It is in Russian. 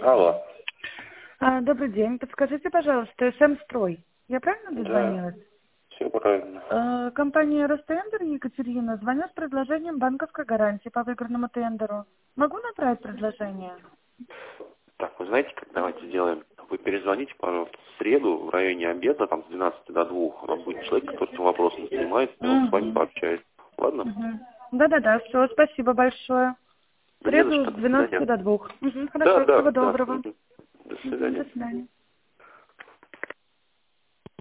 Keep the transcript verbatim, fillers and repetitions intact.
Алло. А, добрый день. Подскажите, пожалуйста, СМ-строй. Я правильно дозвонилась? Да, все правильно. А, компания Ростендер, Екатерина, звоню с предложением банковской гарантии по выигранному тендеру. Могу направить предложение? Так, вы знаете, как давайте сделаем? Вы перезвоните, пожалуйста, в среду в районе обеда, там с двенадцати до двух. У нас будет человек, который этим вопросом занимается, и он с вами Угу. пообщается. Ладно? Угу. Да-да-да, все, спасибо большое. В Да не за среду что, с до двенадцати свидания. до двух. Угу, Да, хорошо, да, всего да. доброго. Мгм. До Угу, свидания. до свидания.